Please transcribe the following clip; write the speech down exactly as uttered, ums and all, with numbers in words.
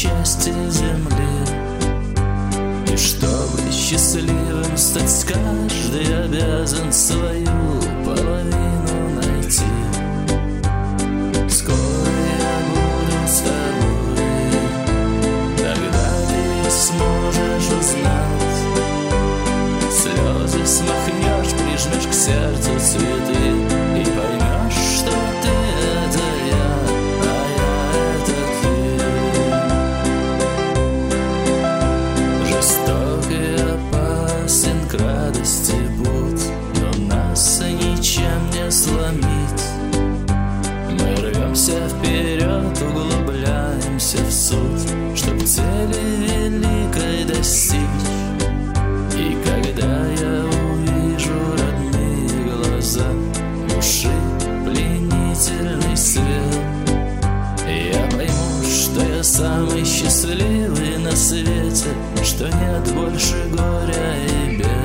части земли. И чтобы счастливым стать, каждый обязан свою половину найти. Скоро я буду с тобой, тогда ты сможешь узнать. Слезы смахнешь, прижмешь к сердцу цветы и поймешь, что ты — это я, а я — это ты. Жесток и опасен к радости путь, но нас ничем не сломить. Мы рвемся вперед, углубляемся в суть, чтоб цели великой достичь. И когда я увижу родные глаза, души пленительный свет, я пойму, что я самый счастливый на свете, что нет больше горя и бед.